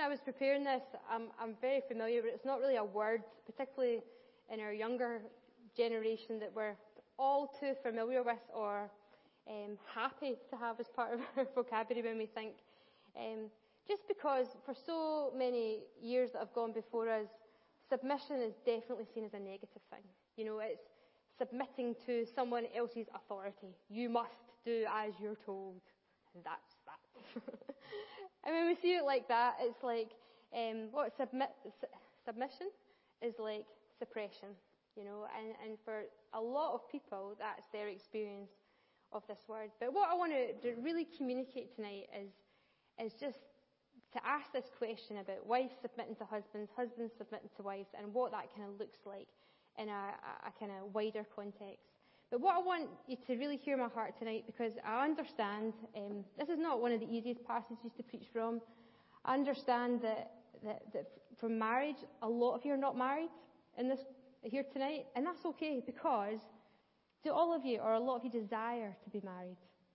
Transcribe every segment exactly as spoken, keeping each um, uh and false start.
I was preparing this, I'm, I'm very familiar, but it's not really a word, particularly in our younger generation, that we're all too familiar with or um, happy to have as part of our vocabulary when we think. Um, just because for so many years that have gone before us, submission is definitely seen as a negative thing. You know, it's submitting to someone else's authority. You must do as you're told. And that's that. And when we see it like that, it's like, um, what submit, su- submission is like suppression, you know, and, and for a lot of people, that's their experience of this word. But what I want to, to really communicate tonight is, is just to ask this question about wives submitting to husbands, husbands submitting to wives, and what that kind of looks like in a, a, a kind of wider context. But what I want you to really hear my heart tonight, because I understand um, this is not one of the easiest passages to preach from. I understand that, that, that from marriage, a lot of you are not married in this here tonight, and that's okay, because do all of you or a lot of you desire to be married?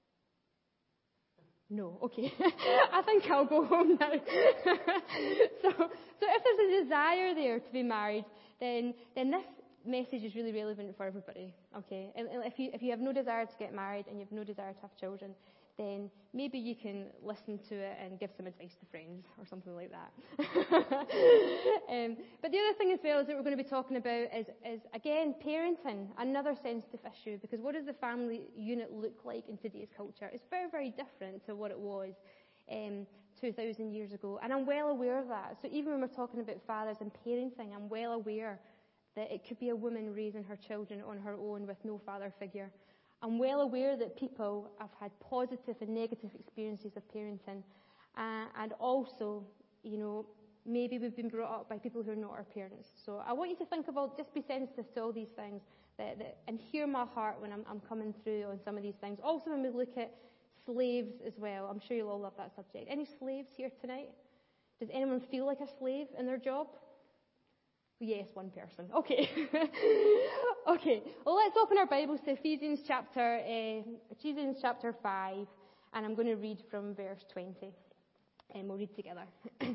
No, okay. I think I'll go home now. so, so if there's a desire there to be married, then then this message is really relevant for everybody, okay? And if you if you have no desire to get married and you have no desire to have children, then maybe you can listen to it and give some advice to friends or something like that. um, but the other thing as well is that we're going to be talking about is, is, again, parenting, another sensitive issue, because what does the family unit look like in today's culture? It's very, very different to what it was um, two thousand years ago, and I'm well aware of that. So even when we're talking about fathers and parenting, I'm well aware that it could be a woman raising her children on her own with no father figure. I'm well aware that people have had positive and negative experiences of parenting. Uh, and also, you know, maybe we've been brought up by people who are not our parents. So I want you to think about, just be sensitive to all these things that, that, and hear my heart when I'm, I'm coming through on some of these things. Also, when we look at slaves as well, I'm sure you'll all love that subject. Any slaves here tonight? Does anyone feel like a slave in their job? Yes, one person. Okay. okay. Well, let's open our Bibles to Ephesians chapter uh, Ephesians chapter five, and I'm going to read from verse twenty, and we'll read together.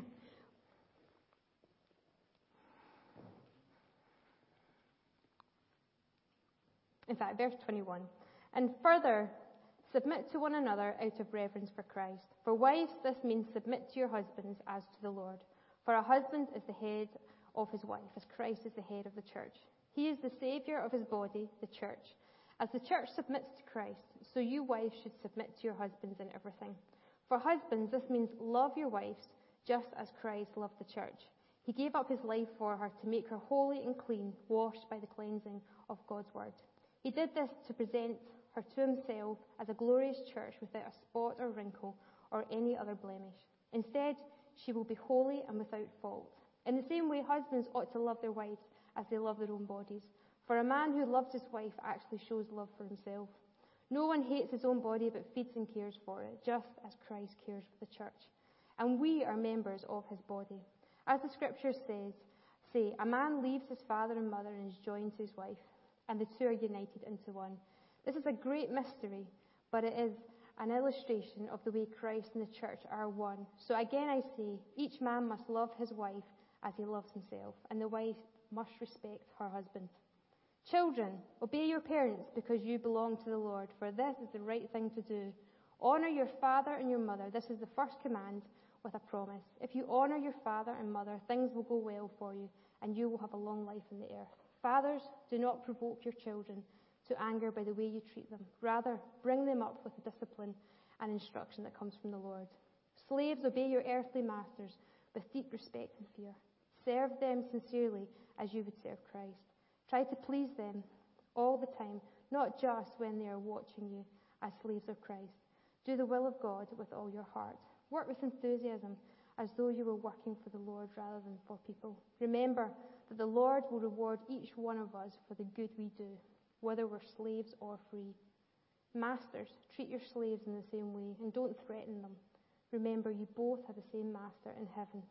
In fact, verse twenty-one. And further, submit to one another out of reverence for Christ. For wives, this means submit to your husbands as to the Lord. For a husband is the head of his wife, as Christ is the head of the church. He is the Saviour of his body, the church. As the church submits to Christ, so you wives should submit to your husbands in everything. For husbands, this means love your wives, just as Christ loved the church. He gave up his life for her to make her holy and clean, washed by the cleansing of God's word. He did this to present her to himself as a glorious church without a spot or wrinkle or any other blemish. Instead, she will be holy and without fault. In the same way, husbands ought to love their wives as they love their own bodies. For a man who loves his wife actually shows love for himself. No one hates his own body but feeds and cares for it, just as Christ cares for the church. And we are members of his body. As the scriptures says, say, a man leaves his father and mother and is joined to his wife, and the two are united into one. This is a great mystery, but it is an illustration of the way Christ and the church are one. So again I say, each man must love his wife as he loves himself, and the wife must respect her husband. Children, obey your parents because you belong to the Lord, for this is the right thing to do. Honor your father and your mother. This is the first command with a promise. If you honor your father and mother, things will go well for you, and you will have a long life in the earth. Fathers, do not provoke your children to anger by the way you treat them. Rather, bring them up with the discipline and instruction that comes from the Lord. Slaves, obey your earthly masters with deep respect and fear. Serve them sincerely as you would serve Christ. Try to please them all the time, not just when they are watching you as slaves of Christ. Do the will of God with all your heart. Work with enthusiasm as though you were working for the Lord rather than for people. Remember that the Lord will reward each one of us for the good we do, whether we're slaves or free. Masters, treat your slaves in the same way and don't threaten them. Remember, you both have the same master in heaven,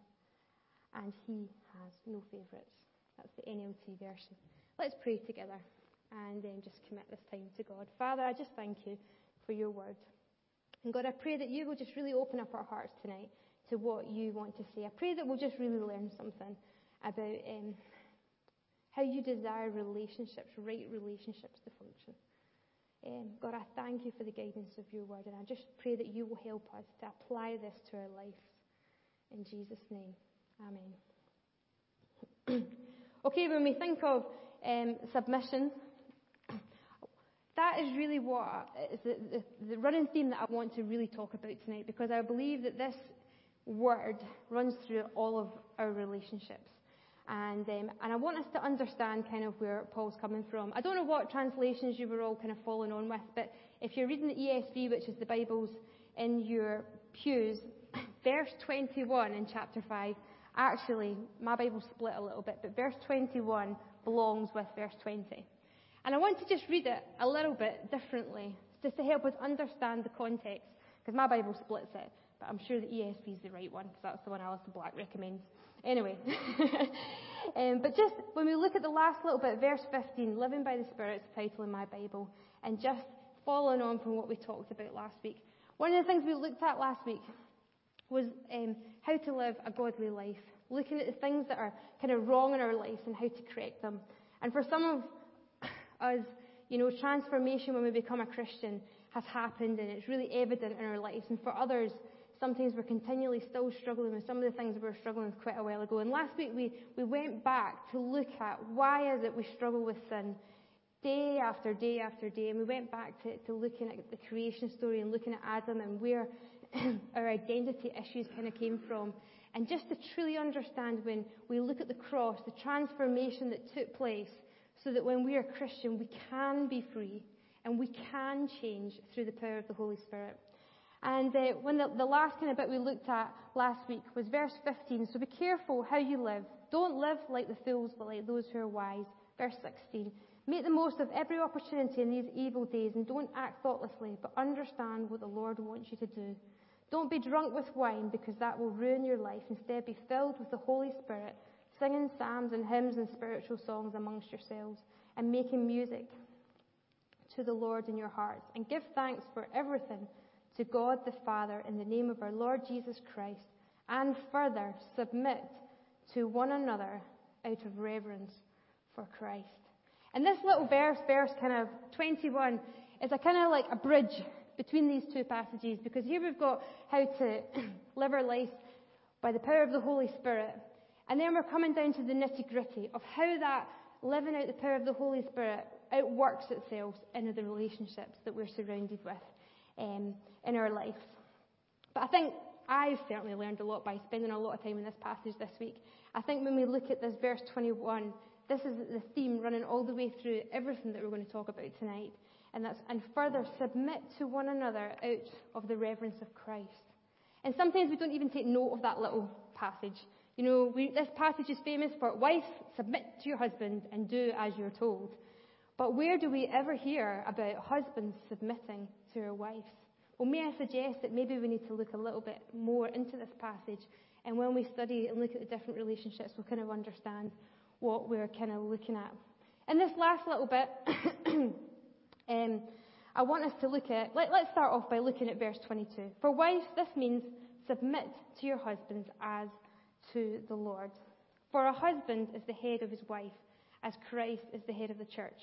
and he has no favourites. That's the N L T version. Let's pray together and then just commit this time to God. Father, I just thank you for your word. And God, I pray that you will just really open up our hearts tonight to what you want to say. I pray that we'll just really learn something about um, how you desire relationships, right relationships to function. Um, God, I thank you for the guidance of your word, and I just pray that you will help us to apply this to our lives. In Jesus' name, amen. Okay, when we think of um, submission, that is really what is the, the, the running theme that I want to really talk about tonight, because I believe that this word runs through all of our relationships. And um, and I want us to understand kind of where Paul's coming from. I don't know what translations you were all kind of following on with, but if you're reading the E S V, which is the Bibles in your pews, verse twenty-one in chapter five, actually, my Bible split a little bit, but verse twenty-one belongs with verse twenty. And I want to just read it a little bit differently, just to help us understand the context, because my Bible splits it, but I'm sure the E S V is the right one, because that's the one Alison Black recommends. Anyway, um, but just when we look at the last little bit, verse fifteen, Living by the Spirit's the title in my Bible, and just following on from what we talked about last week. One of the things we looked at last week was um, how to live a godly life, looking at the things that are kind of wrong in our lives and how to correct them. And for some of us, you know, transformation when we become a Christian has happened, and it's really evident in our lives. And for others, sometimes we're continually still struggling with some of the things that we were struggling with quite a while ago. And last week we, we went back to look at why is it we struggle with sin day after day after day. And we went back to, to looking at the creation story and looking at Adam and where our identity issues kind of came from. And just to truly understand, when we look at the cross, the transformation that took place, so that when we are Christian, we can be free and we can change through the power of the Holy Spirit. And uh, when the, the last kind of bit we looked at last week was verse fifteen. So be careful how you live. Don't live like the fools, but like those who are wise. Verse sixteen. Make the most of every opportunity in these evil days, and don't act thoughtlessly, but understand what the Lord wants you to do. Don't be drunk with wine, because that will ruin your life. Instead, be filled with the Holy Spirit, singing psalms and hymns and spiritual songs amongst yourselves, and making music to the Lord in your hearts. And give thanks for everything to God the Father in the name of our Lord Jesus Christ, and further submit to one another out of reverence for Christ. And this little verse, verse kind of twenty-one, is a kind of like a bridge between these two passages, because here we've got how to live our life by the power of the Holy Spirit, and then we're coming down to the nitty-gritty of how that living out the power of the Holy Spirit outworks itself in the relationships that we're surrounded with Um, in our life. But I think I've certainly learned a lot by spending a lot of time in this passage this week. I think when we look at this verse twenty-one, this is the theme running all the way through everything that we're going to talk about tonight. And that's, and further, submit to one another out of the reverence of Christ. And sometimes we don't even take note of that little passage. You know, we, this passage is famous for, wives, submit to your husband and do as you're told. But where do we ever hear about husbands submitting to our wives? Well, may I suggest that maybe we need to look a little bit more into this passage, and when we study and look at the different relationships, we'll kind of understand what we're kind of looking at. In this last little bit, um, I want us to look at, let, let's start off by looking at verse twenty-two. For wives, this means submit to your husbands as to the Lord. For a husband is the head of his wife, as Christ is the head of the church.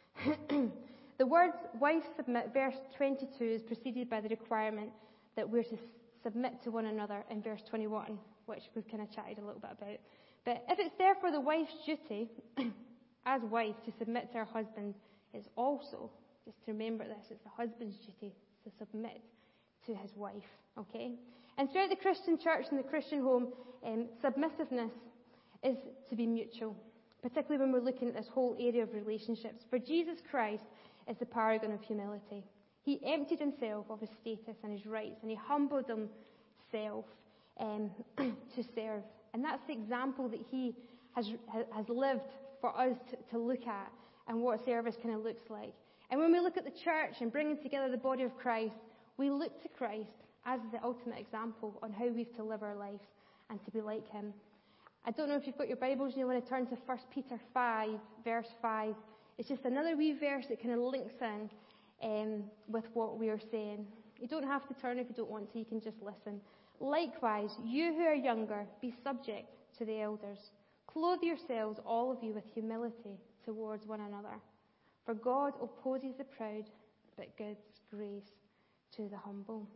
The words wife submit, verse twenty-two, is preceded by the requirement that we're to submit to one another in verse twenty-one, which we've kind of chatted a little bit about. But if it's therefore the wife's duty as wife to submit to her husband, it's also, just to remember this, it's the husband's duty to submit to his wife, okay? And throughout the Christian church and the Christian home, um, submissiveness is to be mutual, particularly when we're looking at this whole area of relationships. For Jesus Christ is the paragon of humility. He emptied himself of his status and his rights, and he humbled himself um, to serve. And that's the example that he has has lived for us to, to look at, and what service kind of looks like. And when we look at the church and bringing together the body of Christ, we look to Christ as the ultimate example on how we've to live our lives and to be like him. I don't know if you've got your Bibles and you want to turn to First Peter five, verse five. It's just another wee verse that kind of links in um, with what we are saying. You don't have to turn if you don't want to, you can just listen. Likewise, you who are younger, be subject to the elders. Clothe yourselves, all of you, with humility towards one another. For God opposes the proud, but gives grace to the humble.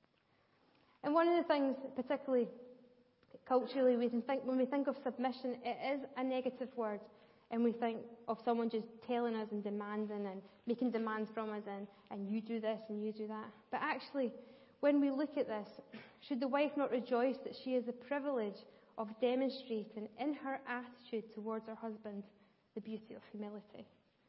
And one of the things, particularly culturally, we can think, when we think of submission, it is a negative word. And we think of someone just telling us and demanding and making demands from us and, and you do this and you do that. But actually, when we look at this, should the wife not rejoice that she has the privilege of demonstrating in her attitude towards her husband the beauty of humility?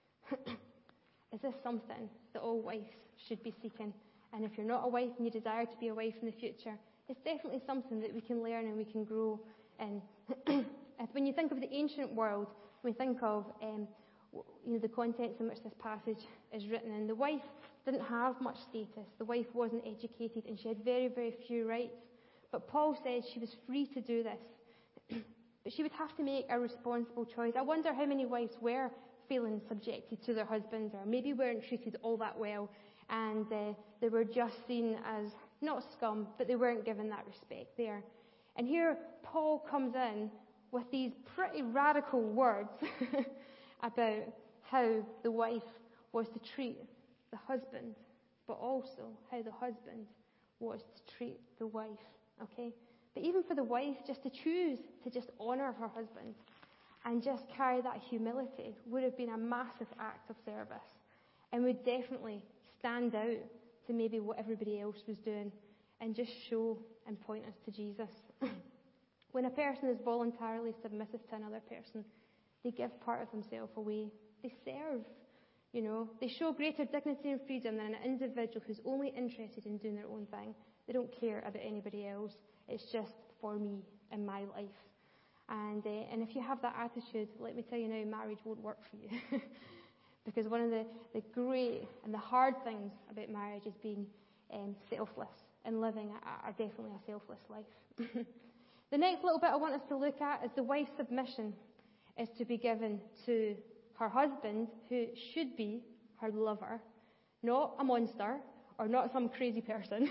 Is this something that all wives should be seeking? And if you're not a wife and you desire to be a wife in the future, it's definitely something that we can learn and we can grow in. When you think of the ancient world, we think of um, you know, the context in which this passage is written in. The wife didn't have much status. The wife wasn't educated and she had very, very few rights. But Paul says she was free to do this. But she would have to make a responsible choice. I wonder how many wives were feeling subjected to their husbands or maybe weren't treated all that well and uh, they were just seen as not scum, but they weren't given that respect there. And here Paul comes in with these pretty radical words about how the wife was to treat the husband, but also how the husband was to treat the wife, okay? But even for the wife, just to choose to just honour her husband and just carry that humility would have been a massive act of service and would definitely stand out to maybe what everybody else was doing and just show and point us to Jesus. When a person is voluntarily submissive to another person, they give part of themselves away. They serve, you know. They show greater dignity and freedom than an individual who's only interested in doing their own thing. They don't care about anybody else. It's just for me and my life. And, uh, and if you have that attitude, let me tell you now, marriage won't work for you. Because one of the, the great and the hard things about marriage is being um, selfless and living a, a, definitely a selfless life. The next little bit I want us to look at is the wife's submission is to be given to her husband, who should be her lover, not a monster or not some crazy person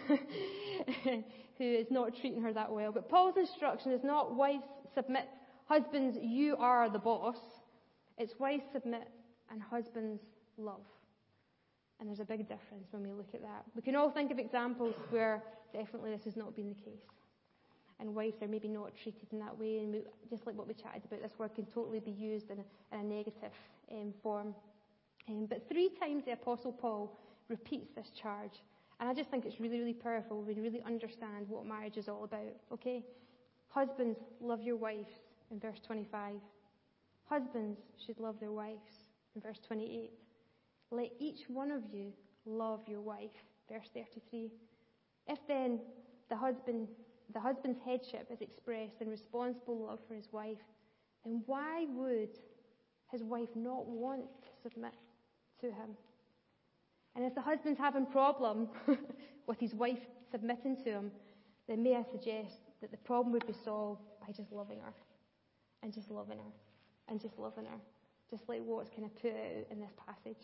who is not treating her that well. But Paul's instruction is not wives submit, husbands you are the boss. It's wives submit and husbands love. And there's a big difference when we look at that. We can all think of examples where definitely this has not been the case. And wives are maybe not treated in that way. And we, just like what we chatted about, this word can totally be used in a, in a negative um, form. Um, but three times the Apostle Paul repeats this charge. And I just think it's really, really powerful. We really understand what marriage is all about. Okay? Husbands, love your wives in verse twenty-five. Husbands should love their wives in verse twenty-eight. Let each one of you love your wife, verse thirty-three. If then the husband... the husband's headship is expressed in responsible love for his wife, then why would his wife not want to submit to him? And if the husband's having a problem with his wife submitting to him, then may I suggest that the problem would be solved by just loving her, and just loving her, and just loving her, just like what's kind of put out in this passage.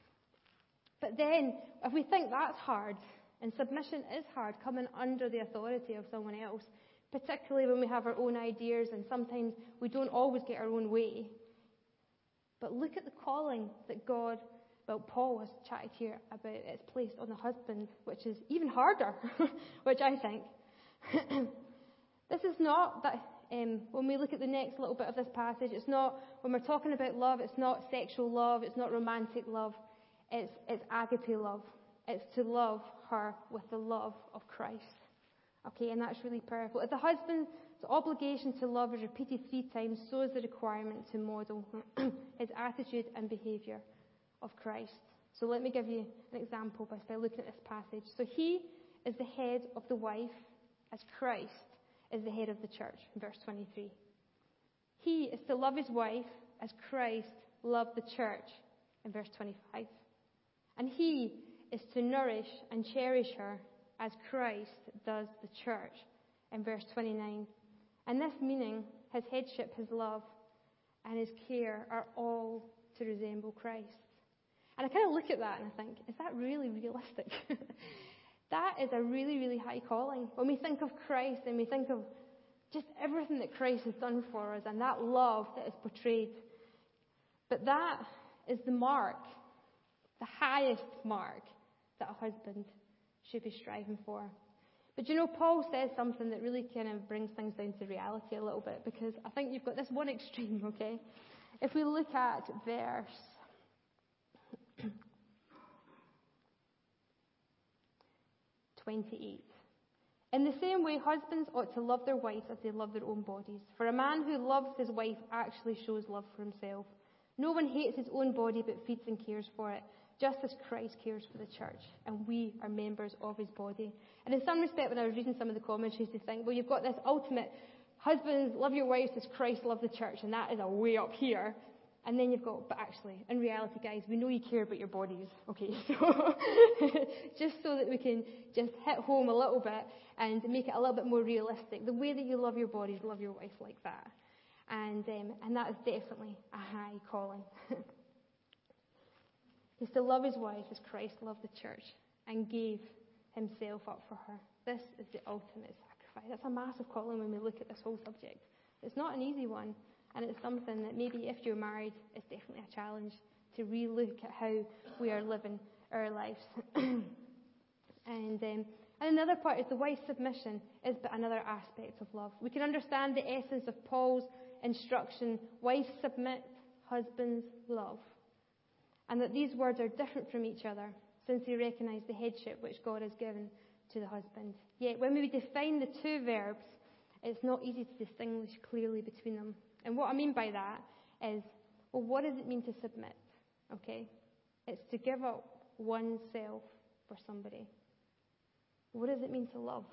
But then, if we think that's hard, and submission is hard, coming under the authority of someone else, particularly when we have our own ideas and sometimes we don't always get our own way. But look at the calling that God, well, Paul has chatted here about, it's placed on the husband, which is even harder, which I think. This is not that, um, when we look at the next little bit of this passage, it's not, when we're talking about love, it's not sexual love, it's not romantic love, it's, it's agape love. It's to love her with the love of Christ. Okay, and that's really powerful. If the husband's obligation to love is repeated three times, so is the requirement to model his attitude and behaviour of Christ. So let me give you an example by, by looking at this passage. So he is the head of the wife as Christ is the head of the church, in verse twenty-three. He is to love his wife as Christ loved the church, in verse twenty-five. And he is to nourish and cherish her as Christ does the church, in verse twenty-nine. And this meaning, his headship, his love, and his care are all to resemble Christ. And I kind of look at that and I think, is that really realistic? That is a really, really high calling. When we think of Christ and we think of just everything that Christ has done for us and that love that is portrayed. But that is the mark, the highest mark that a husband should be striving for. But you know, Paul says something that really kind of brings things down to reality a little bit, because I think you've got this one extreme, okay? If we look at verse twenty-eight. In the same way, husbands ought to love their wives as they love their own bodies. For a man who loves his wife actually shows love for himself. No one hates his own body but feeds and cares for it, just as Christ cares for the church, and we are members of his body. And in some respect, when I was reading some of the commentaries, you think, well, you've got this ultimate, husbands, love your wives as Christ loved the church, and that is a way up here. And then you've got, but actually, in reality, guys, we know you care about your bodies, okay? So, just so that we can just hit home a little bit and make it a little bit more realistic. The way that you love your bodies, love your wife like that. And um, and that is definitely a high calling. He's to love his wife as Christ loved the church and gave himself up for her. This is the ultimate sacrifice. That's a massive calling when we look at this whole subject. It's not an easy one. And it's something that maybe if you're married, it's definitely a challenge to re-look at how we are living our lives. and um, and another part is the wife's submission is but another aspect of love. We can understand the essence of Paul's instruction, wives submit, husbands love. And that these words are different from each other since they recognize the headship which God has given to the husband. Yet when we define the two verbs, it's not easy to distinguish clearly between them. And what I mean by that is, well, what does it mean to submit? Okay? It's to give up oneself for somebody. What does it mean to love?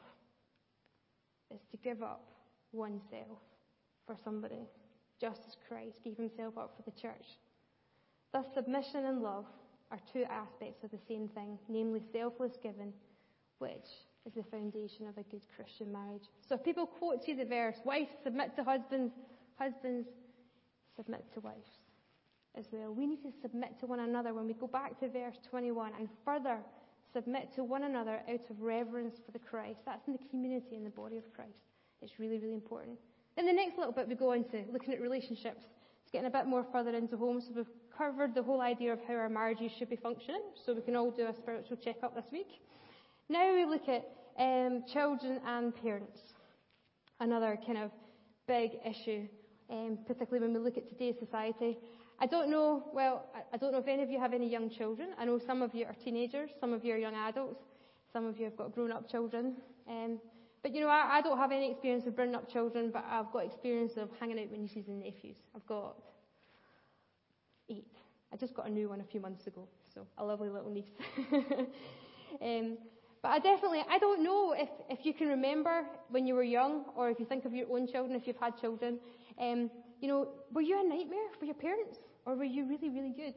It's to give up oneself for somebody, just as Christ gave himself up for the church. Thus, submission and love are two aspects of the same thing, namely selfless giving, which is the foundation of a good Christian marriage. So if people quote to you the verse, wives submit to husbands, husbands submit to wives as well. We need to submit to one another when we go back to verse twenty-one and further submit to one another out of reverence for the Christ. That's in the community, in the body of Christ. It's really, really important. Then the next little bit we go into looking at relationships. It's getting a bit more further into homes. So we've covered the whole idea of how our marriages should be functioning, so we can all do a spiritual check-up this week. Now we look at um, children and parents. Another kind of big issue, um, particularly when we look at today's society. I don't know, well, I don't know if any of you have any young children. I know some of you are teenagers, some of you are young adults, some of you have got grown-up children. Um, but, you know, I, I don't have any experience of bringing up children, but I've got experience of hanging out with nieces and nephews. I've got eight. I just got a new one a few months ago, so a lovely little niece. um, but I definitely, I don't know if, if you can remember when you were young, or if you think of your own children, if you've had children, um, you know, were you a nightmare for your parents? Or were you really, really good?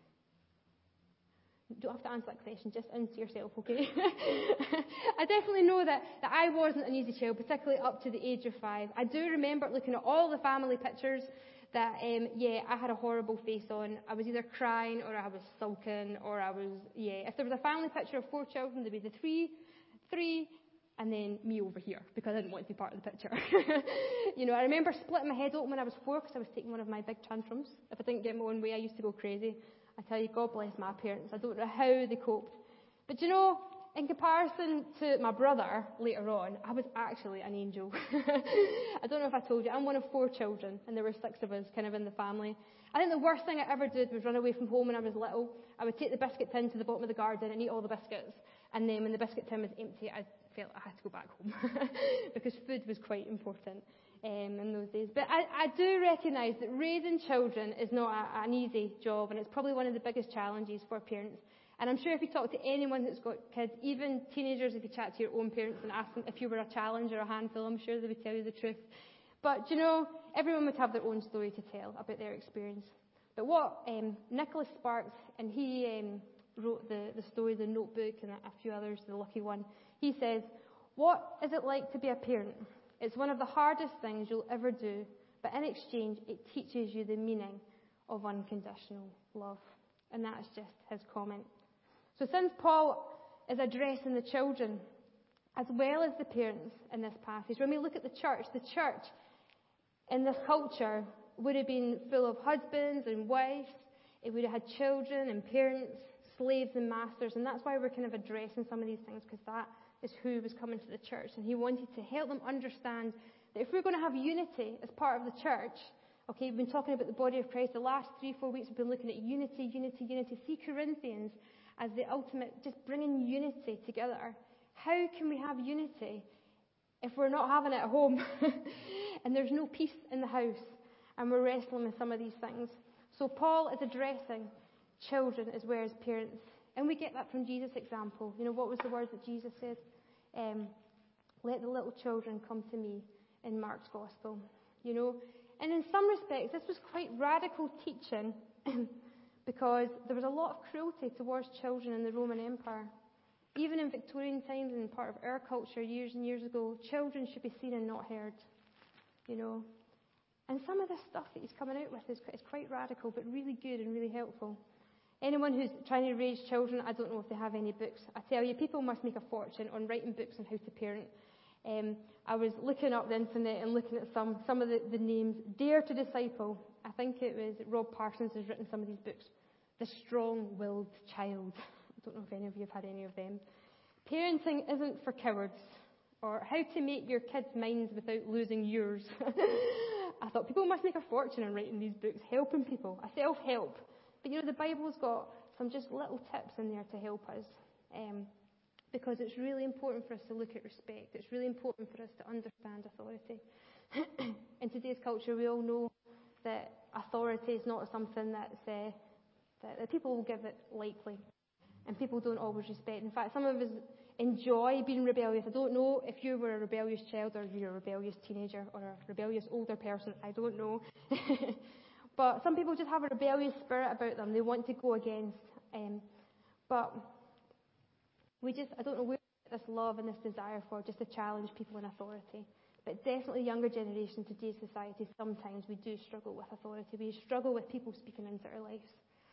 You don't have to answer that question, just answer yourself, okay? I definitely know that, that I wasn't an easy child, particularly up to the age of five. I do remember looking at all the family pictures that, um, yeah, I had a horrible face on. I was either crying, or I was sulking, or I was, yeah. If there was a family picture of four children, there'd be the three, three, and then me over here, because I didn't want to be part of the picture. You know, I remember splitting my head open when I was four, because I was taking one of my big tantrums. If I didn't get my own way, I used to go crazy. I tell you, God bless my parents. I don't know how they coped. But you know, in comparison to my brother later on, I was actually an angel. I don't know if I told you, I'm one of four children, and there were six of us kind of in the family. I think the worst thing I ever did was run away from home when I was little. I would take the biscuit tin to the bottom of the garden and eat all the biscuits. And then when the biscuit tin was empty, I felt I had to go back home because food was quite important um, in those days. But I, I do recognise that raising children is not a, an easy job, and it's probably one of the biggest challenges for parents. And I'm sure if you talk to anyone that's got kids, even teenagers, if you chat to your own parents and ask them if you were a challenge or a handful, I'm sure they would tell you the truth. But, you know, everyone would have their own story to tell about their experience. But what um, Nicholas Sparks, and he um, wrote the, the story, The Notebook, and a few others, The Lucky One, he says, what is it like to be a parent? It's one of the hardest things you'll ever do, but in exchange, it teaches you the meaning of unconditional love. And that's just his comment. So since Paul is addressing the children as well as the parents in this passage. When we look at the church, the church in this culture would have been full of husbands and wives. It would have had children and parents, slaves and masters. And that's why we're kind of addressing some of these things, because that is who was coming to the church. And he wanted to help them understand that if we're going to have unity as part of the church, okay, we've been talking about the body of Christ. The last three, four weeks we've been looking at unity, unity, unity. See Corinthians as the ultimate, just bringing unity together. How can we have unity if we're not having it at home and there's no peace in the house and we're wrestling with some of these things? So Paul is addressing children as well as parents. And we get that from Jesus' example. You know, what was the words that Jesus said? Um, Let the little children come to me in Mark's Gospel. You know, and in some respects, this was quite radical teaching because there was a lot of cruelty towards children in the Roman Empire. Even in Victorian times and part of our culture years and years ago, children should be seen and not heard. You know, and some of this stuff that he's coming out with is, is quite radical, but really good and really helpful. Anyone who's trying to raise children, I don't know if they have any books. I tell you, people must make a fortune on writing books on how to parent. Um, I was looking up the internet and looking at some some of the, the names. Dare to Disciple. I think it was Rob Parsons has written some of these books. The Strong-Willed Child. I don't know if any of you have had any of them. Parenting isn't for cowards. Or How to Make Your Kids' Minds Without Losing Yours. I thought people must make a fortune on writing these books, helping people. A self-help. But you know, the Bible's got some just little tips in there to help us. Um, because it's really important for us to look at respect. It's really important for us to understand authority. In today's culture, we all know that authority is not something that's, uh, that, that people will give it lightly. And people don't always respect. In fact, some of us enjoy being rebellious. I don't know if you were a rebellious child or you're a rebellious teenager or a rebellious older person. I don't know. But some people just have a rebellious spirit about them. They want to go against. Um, but we just, I don't know where we get this love and this desire for just to challenge people in authority. But definitely younger generation, today's society, sometimes we do struggle with authority. We struggle with people speaking into our lives.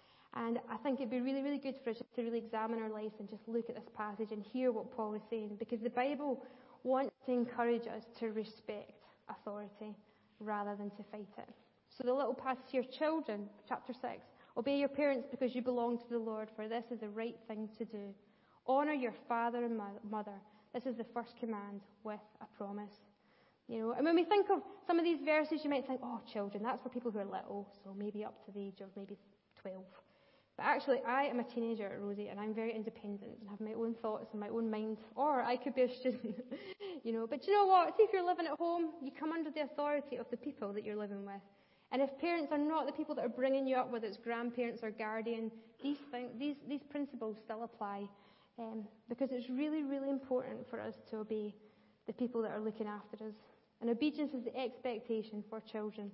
And I think it'd be really, really good for us to really examine our lives and just look at this passage and hear what Paul is saying. Because the Bible wants to encourage us to respect authority rather than to fight it. So the little passage here, children, chapter six, obey your parents because you belong to the Lord, for this is the right thing to do. Honor your father and mother. This is the first command with a promise. You know, and when we think of some of these verses, you might think, oh, children, that's for people who are little, so maybe up to the age of maybe twelve. But actually, I am a teenager at Rosie, and I'm very independent and have my own thoughts and my own mind. Or I could be a student, you know. But you know what? See, if you're living at home, you come under the authority of the people that you're living with. And if parents are not the people that are bringing you up, whether it's grandparents or guardian, these things, these these principles still apply, um, because it's really, really important for us to obey the people that are looking after us. And obedience is the expectation for children.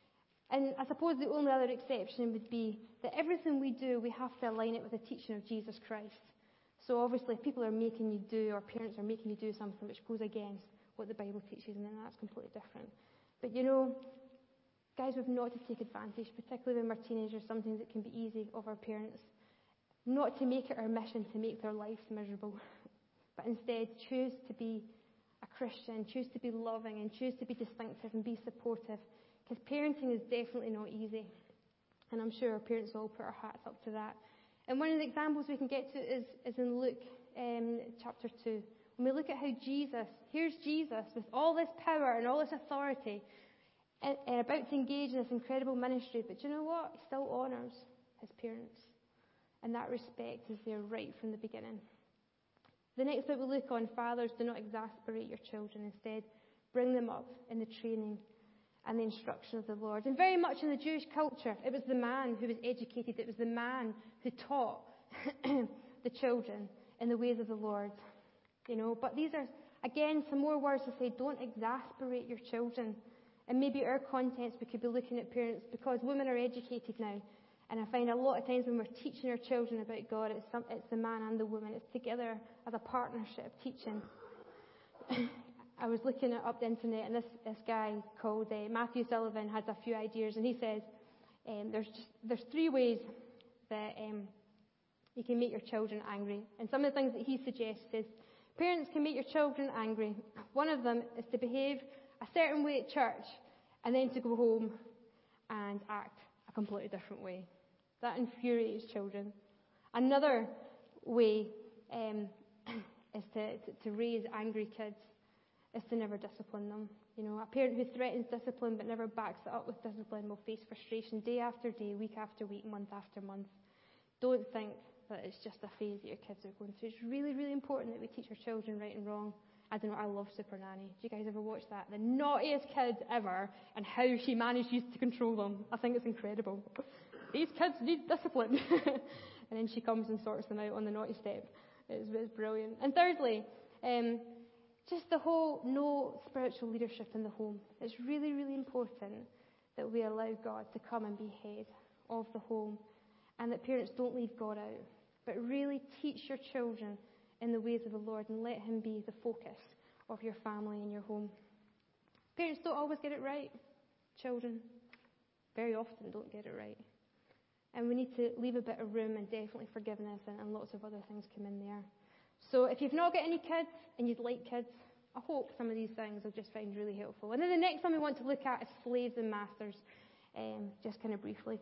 And I suppose the only other exception would be that everything we do, we have to align it with the teaching of Jesus Christ. So obviously, if people are making you do, or parents are making you do something which goes against what the Bible teaches, and then that's completely different. But you know, guys, we've not to take advantage, particularly when we're teenagers. Sometimes it can be easy of our parents not to make it our mission to make their lives miserable, but instead choose to be a Christian, choose to be loving, and choose to be distinctive and be supportive. Because parenting is definitely not easy. And I'm sure our parents all put our hats up to that. And one of the examples we can get to is, is in Luke um, chapter two. When we look at how Jesus, here's Jesus with all this power and all this authority, and, and about to engage in this incredible ministry. But you know what? He still honours his parents. And that respect is there right from the beginning. The next bit we look on, fathers, do not exasperate your children. Instead, bring them up in the training and the instruction of the Lord. And very much in the Jewish culture, it was the man who was educated. It was the man who taught the children in the ways of the Lord. You know, but these are, again, some more words to say, don't exasperate your children. And maybe our context, we could be looking at parents, because women are educated now. And I find a lot of times when we're teaching our children about God, it's, some, it's the man and the woman. It's together as a partnership teaching. I was looking up the internet, and this, this guy called uh, Matthew Sullivan has a few ideas, and he says um, there's just, there's three ways that um, You can make your children angry. And some of the things that he suggests is, parents can make your children angry. One of them is to behave a certain way at church and then to go home and act a completely different way. That infuriates children. Another way um, is to, to, to raise angry kids is to never discipline them. You know, a parent who threatens discipline but never backs it up with discipline will face frustration day after day, week after week, month after month. Don't think that it's just a phase that your kids are going through. It's really, really important that we teach our children right and wrong. I don't know, I love Super Nanny. Do you guys ever watch that? The naughtiest kids ever and how she manages to control them. I think it's incredible. These kids need discipline. And then she comes and sorts them out on the naughty step. It's, it's brilliant. And thirdly, um, just the whole no spiritual leadership in the home. It's really, really important that we allow God to come and be head of the home and that parents don't leave God out, but really teach your children in the ways of the Lord and let him be the focus of your family and your home. Parents don't always get it right. Children very often don't get it right. And we need to leave a bit of room and definitely forgiveness and, and lots of other things come in there. So if you've not got any kids and you'd like kids, I hope some of these things will just find really helpful. And then the next one we want to look at is slaves and masters, um, just kind of briefly.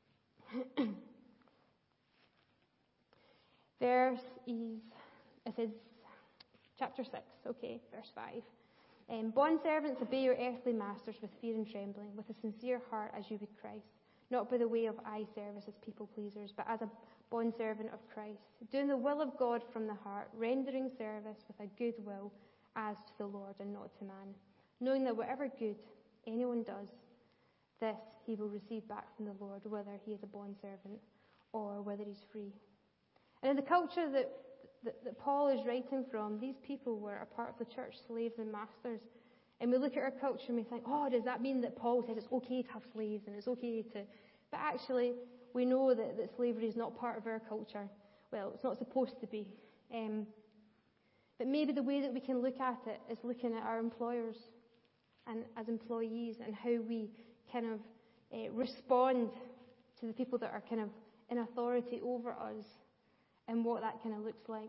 Verse is, it says, chapter six, okay, verse five. Um, Bondservants, obey your earthly masters with fear and trembling, with a sincere heart as you would Christ, not by the way of eye service as people pleasers, but as a bondservant of Christ, doing the will of God from the heart, rendering service with a good will as to the Lord and not to man, knowing that whatever good anyone does, this he will receive back from the Lord, whether he is a bondservant or whether he's free. And in the culture that, that, that Paul is writing from, these people were a part of the church, slaves and masters. And we look at our culture and we think, oh, does that mean that Paul says it's okay to have slaves and it's okay to... But actually, we know that, that slavery is not part of our culture. Well, it's not supposed to be. Um, but maybe the way that we can look at it is looking at our employers and as employees and how we kind of uh, respond to the people that are kind of in authority over us and what that kind of looks like.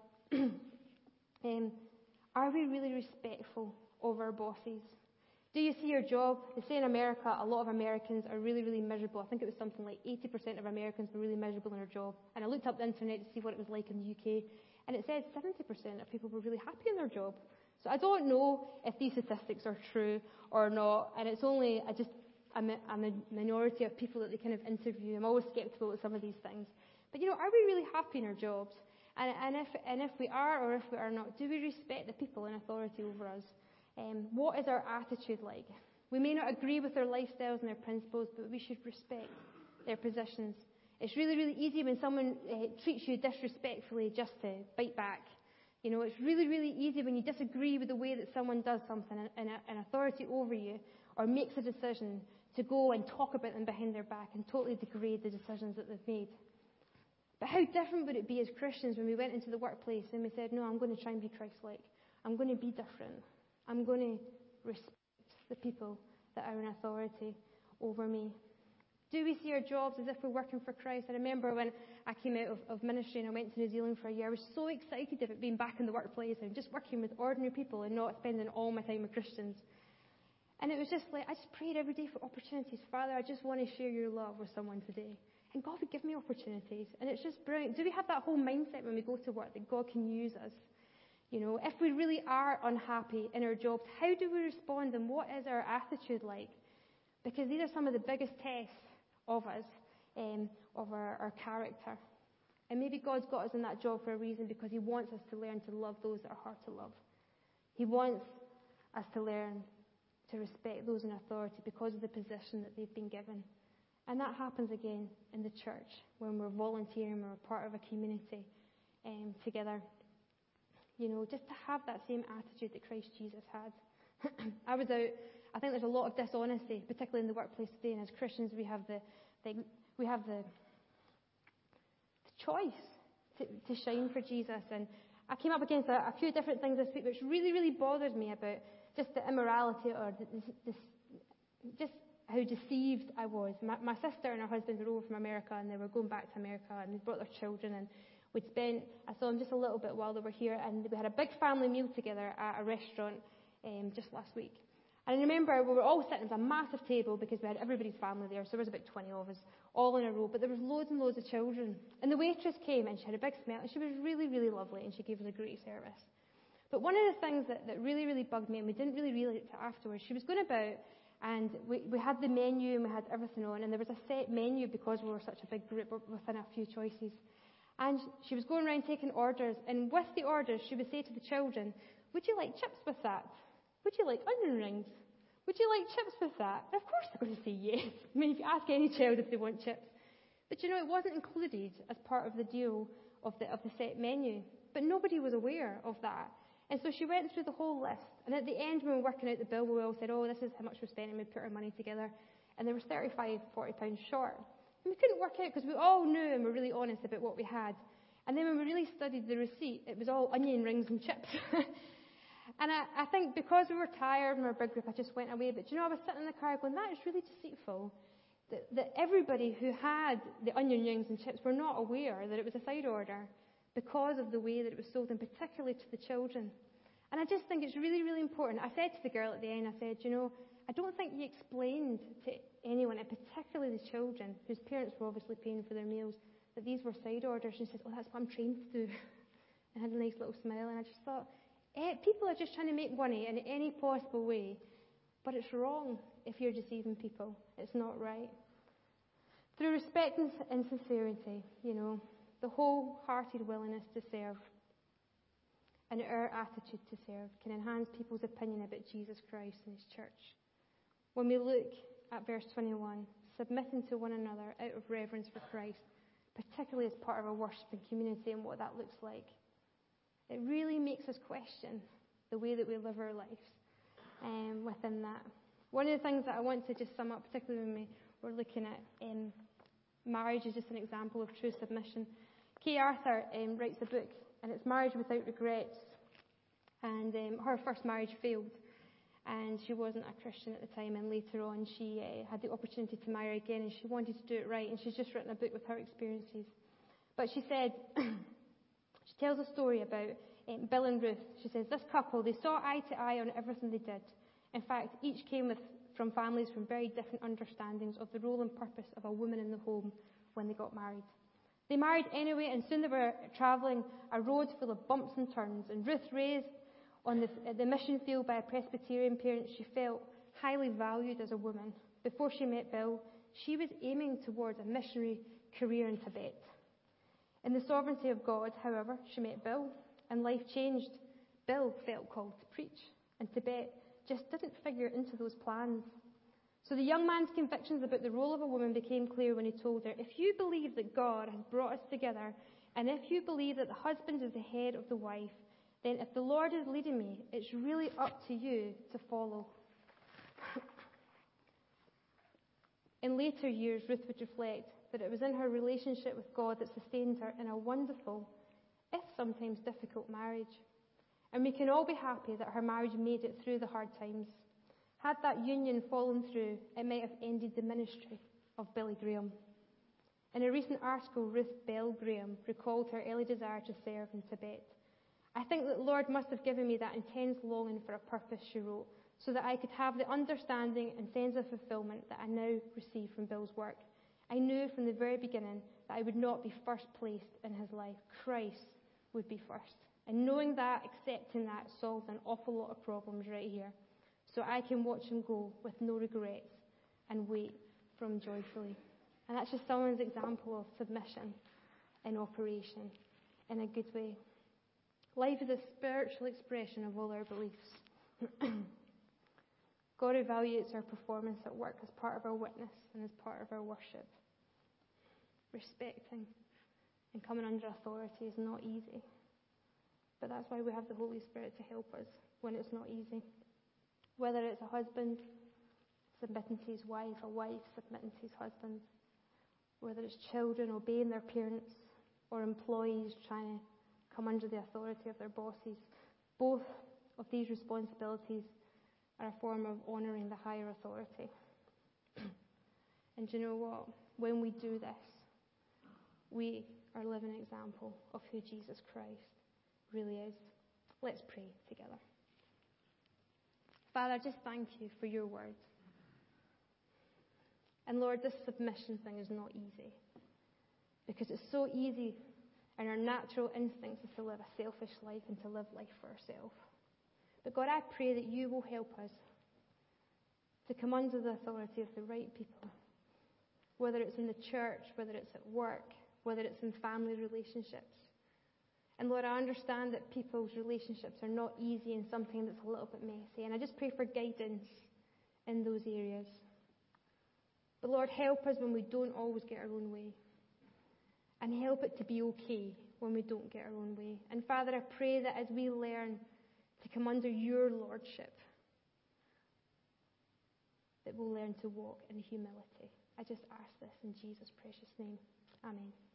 um, are we really respectful of our bosses? Do you see your job? They say in America, a lot of Americans are really, really miserable. I think it was something like eighty percent of Americans were really miserable in their job. And I looked up the internet to see what it was like in the U K, and it said seventy percent of people were really happy in their job. So I don't know if these statistics are true or not, and it's only a, just a, a minority of people that they kind of interview. I'm always skeptical with some of these things. But, you know, are we really happy in our jobs? And, and, if, and if we are or if we are not, do we respect the people in authority over us? Um, what is our attitude like? We may not agree with their lifestyles and their principles, but we should respect their positions. It's really, really easy when someone uh, treats you disrespectfully just to bite back. You know, it's really, really easy when you disagree with the way that someone does something and an authority over you or makes a decision to go and talk about them behind their back and totally degrade the decisions that they've made. But how different would it be as Christians when we went into the workplace and we said, no, I'm going to try and be Christ-like. I'm going to be different. I'm going to respect the people that are in authority over me. Do we see our jobs as if we're working for Christ? I remember when I came out of, of ministry and I went to New Zealand for a year, I was so excited about being back in the workplace and just working with ordinary people and not spending all my time with Christians. And it was just like, I just prayed every day for opportunities. Father, I just want to share your love with someone today. And God would give me opportunities. And it's just brilliant. Do we have that whole mindset when we go to work that God can use us? You know, if we really are unhappy in our jobs, how do we respond and what is our attitude like? Because these are some of the biggest tests of us, um, of our, our character. And maybe God's got us in that job for a reason because he wants us to learn to love those that are hard to love. He wants us to learn to respect those in authority because of the position that they've been given. And that happens again in the church when we're volunteering, we're part of a community um, together. You know, just to have that same attitude that Christ Jesus had. I was out, I think there's a lot of dishonesty, particularly in the workplace today, and as Christians we have the, the we have the, the choice to, to shine for Jesus. And I came up against a, a few different things this week which really, really bothered me about just the immorality or the, the, the, just how deceived I was. My, my sister and her husband were over from America and they were going back to America and they brought their children and We'd spent, I saw them just a little bit while they were here, and we had a big family meal together at a restaurant um, just last week. And I remember we were all sitting at a massive table because we had everybody's family there, so there was about twenty of us, all in a row, but there was loads and loads of children. And the waitress came, and she had a big smile, and she was really, really lovely, and she gave us a great service. But one of the things that, that really, really bugged me, and we didn't really realize it afterwards, she was going about, and we, we had the menu, and we had everything on, and there was a set menu because we were such a big group within a few choices. And she was going around taking orders, and with the orders, she would say to the children, "Would you like chips with that? Would you like onion rings? Would you like chips with that?" And of course they're going to say yes. I mean, if you ask any child if they want chips. But you know, it wasn't included as part of the deal of the, of the set menu. But nobody was aware of that. And so she went through the whole list. And at the end, when we were working out the bill, we all said, "Oh, this is how much we spent," and we put our money together. And there was thirty-five, forty pounds short. And we couldn't work out because we all knew and were really honest about what we had. And then when we really studied the receipt, it was all onion rings and chips. And I, I think because we were tired and we were a big group, I just went away. But you know, I was sitting in the car going, that is really deceitful. That, that everybody who had the onion rings and chips were not aware that it was a side order because of the way that it was sold, and particularly to the children. And I just think it's really, really important. I said to the girl at the end, I said, you know, I don't think you explained to anyone, and particularly the children, whose parents were obviously paying for their meals, that these were side orders. And she said, "Oh, that's what I'm trained to do." And had a nice little smile. And I just thought, Eh, people are just trying to make money in any possible way, but it's wrong if you're deceiving people. It's not right. Through respect and sincerity, you know, the wholehearted willingness to serve and our attitude to serve can enhance people's opinion about Jesus Christ and His church. When we look at verse twenty-one, submitting to one another out of reverence for Christ, particularly as part of a worshiping community and what that looks like, it really makes us question the way that we live our lives um, within that. One of the things that I want to just sum up, particularly when we were looking at um, marriage is just an example of true submission. Kay Arthur um, writes a book, and it's Marriage Without Regrets. And um, her first marriage failed, and she wasn't a Christian at the time. And later on, she uh, had the opportunity to marry again, and she wanted to do it right. And she's just written a book with her experiences. But she said... She tells a story about um, Bill and Ruth. She says, this couple, they saw eye to eye on everything they did. In fact, each came with, from families from very different understandings of the role and purpose of a woman in the home when they got married. They married anyway, and soon they were travelling a road full of bumps and turns. And Ruth, raised on the, the mission field by a Presbyterian parent, she felt highly valued as a woman. Before she met Bill, she was aiming towards a missionary career in Tibet. In the sovereignty of God, however, she met Bill, and life changed. Bill felt called to preach, and Tibet just didn't figure into those plans. So the young man's convictions about the role of a woman became clear when he told her, "If you believe that God has brought us together, and if you believe that the husband is the head of the wife, then if the Lord is leading me, it's really up to you to follow." In later years, Ruth would reflect that it was in her relationship with God that sustained her in a wonderful, if sometimes difficult, marriage. And we can all be happy that her marriage made it through the hard times. Had that union fallen through, it might have ended the ministry of Billy Graham. In a recent article, Ruth Bell Graham recalled her early desire to serve in Tibet. "I think that the Lord must have given me that intense longing for a purpose," she wrote, "so that I could have the understanding and sense of fulfillment that I now receive from Bill's work. I knew from the very beginning that I would not be first placed in his life. Christ would be first. And knowing that, accepting that, solves an awful lot of problems right here. So I can watch him go with no regrets and wait for him joyfully." And that's just someone's example of submission in operation in a good way. Life is a spiritual expression of all our beliefs. God evaluates our performance at work as part of our witness and as part of our worship. Respecting and coming under authority is not easy. But that's why we have the Holy Spirit to help us when it's not easy. Whether it's a husband submitting to his wife, a wife submitting to his husband, whether it's children obeying their parents, or employees trying to come under the authority of their bosses, both of these responsibilities are a form of honouring the higher authority. And do you know what? When we do this, we are a living example of who Jesus Christ really is. Let's pray together. Father, I just thank you for your word. And Lord, this submission thing is not easy, because it's so easy, and our natural instinct is to live a selfish life and to live life for ourselves. But God, I pray that you will help us to come under the authority of the right people, whether it's in the church, whether it's at work, whether it's in family relationships. And Lord, I understand that people's relationships are not easy and something that's a little bit messy. And I just pray for guidance in those areas. But Lord, help us when we don't always get our own way. And help it to be okay when we don't get our own way. And Father, I pray that as we learn to come under your lordship, that we'll learn to walk in humility. I just ask this in Jesus' precious name. Amen.